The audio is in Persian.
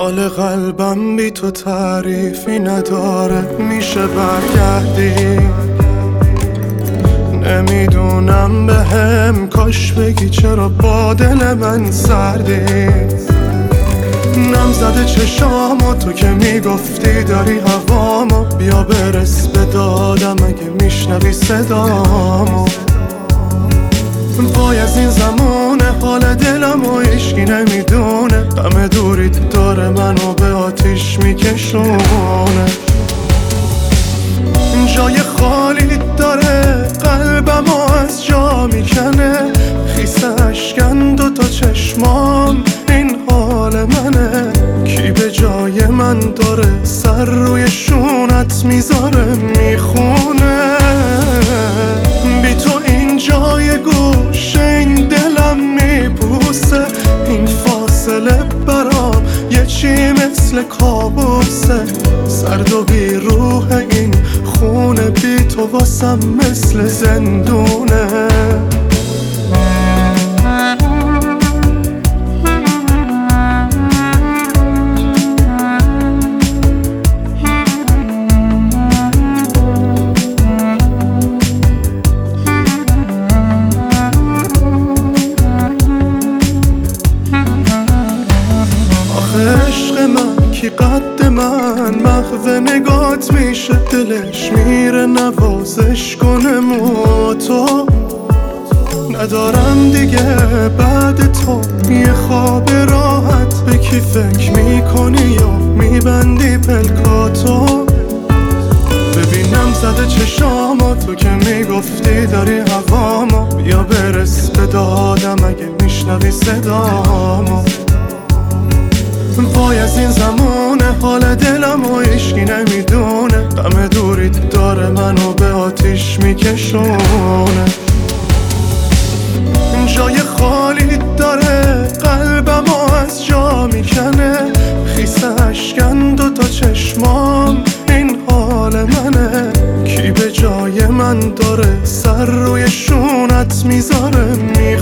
حال قلبم بی تو تعریفی نداره، میشه برگردی؟ نمیدونم بهم کاش بگی چرا با دل من سردی. نم زده چشامو تو که میگفتی داری هوامو، بیا برس به دادم اگه میشنوی صدامو. وای از این زمونه حال دلمو هیچکی نمیدونه، غم دوریت داره منو به آتیش میکشونه. جای خالی داره قلبمو از جا میکنه، خیس اشکن دوتا چشمام این حال منه. کی به جای من داره سر روی شونت میذاره میخونه؟ بی تو این جای گوشه این دلم میبوسه، این فاصله برام یه چی مثل کابوسه. سرد و بی روح این خونه بی تو واسم مثل زندونه. عشق من کی قد من، محو نگات میشه دلش میره نوازش کنه. تو ندارم دیگه بعد تو یه خواب راحت، به کی فکر میکنی یا میبندی پلکاتو؟ ببینم زده چشامو تو که میگفتی داری هوامو، بیا برس به دادم اگه میشنوی صدامو. وای از این زمونه حال دلمو هیچکی نمیدونه، غم دوریت داره منو به آتیش میکشونه. جای خالی داره قلبمو از جا میکنه، خیس اشکن دوتا چشمام این حال منه. کی به جای من داره سر روی شونت میذاره